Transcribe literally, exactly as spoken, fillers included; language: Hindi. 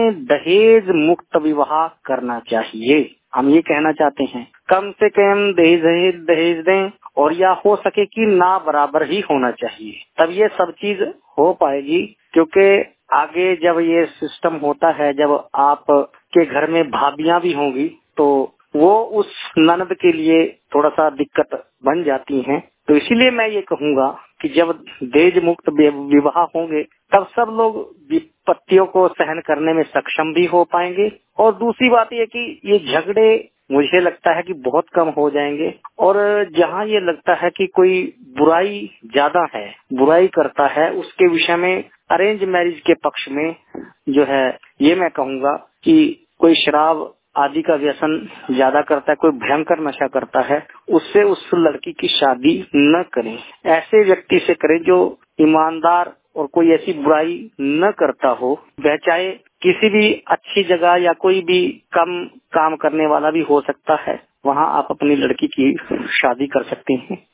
हमें दहेज मुक्त विवाह करना चाहिए। हम ये कहना चाहते हैं कम से कम दहेज दहेज दें और या हो सके कि ना बराबर ही होना चाहिए, तब ये सब चीज हो पाएगी। क्योंकि आगे जब ये सिस्टम होता है, जब आप के घर में भाभियां भी होंगी तो वो उस ननद के लिए थोड़ा सा दिक्कत बन जाती हैं। तो इसीलिए मैं ये कहूंगा कि जब दहेज मुक्त विवाह होंगे तब सब लोग विपत्तियों को सहन करने में सक्षम भी हो पाएंगे। और दूसरी बात ये कि ये झगड़े मुझे लगता है कि बहुत कम हो जाएंगे। और जहाँ ये लगता है कि कोई बुराई ज्यादा है, बुराई करता है, उसके विषय में अरेंज मैरिज के पक्ष में जो है ये मैं कहूंगा कि कोई शराब आदि का व्यसन ज्यादा करता है, कोई भयंकर नशा करता है, उससे उस लड़की की शादी न करें। ऐसे व्यक्ति से करें जो ईमानदार और कोई ऐसी बुराई न करता हो। वह चाहे किसी भी अच्छी जगह या कोई भी कम काम करने वाला भी हो सकता है, वहाँ आप अपनी लड़की की शादी कर सकते हैं।